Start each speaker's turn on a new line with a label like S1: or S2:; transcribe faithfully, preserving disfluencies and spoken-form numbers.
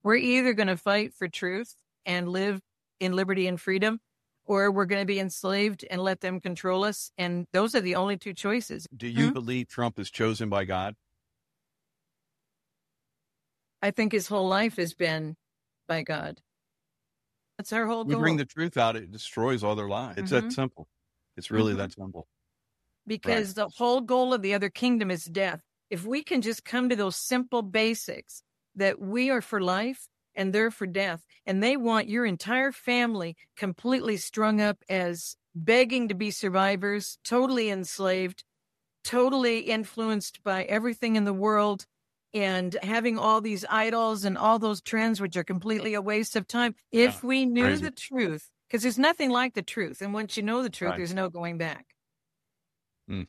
S1: We're either going to fight for truth and live in liberty and freedom, or we're going to be enslaved and let them control us. And those are the only two choices.
S2: Do you
S1: Hmm?
S2: believe Trump is chosen by God?
S1: I think his whole life has been by God. That's our whole
S2: We
S1: goal.
S2: bring the truth out, it destroys all their lives. It's
S1: Mhm.
S2: that simple. It's really
S1: Mhm.
S2: that simple.
S1: Because
S2: Right.
S1: the whole goal of the other kingdom is death. If we can just come to those simple basics that we are for life and they're for death, and they want your entire family completely strung up as begging to be survivors, totally enslaved, totally influenced by everything in the world, and having all these idols and all those trends, which are completely a waste of time. If
S2: Yeah,
S1: we knew
S2: crazy.
S1: the truth, because there's nothing like the truth. And once you know the truth,
S2: Right.
S1: there's no going back.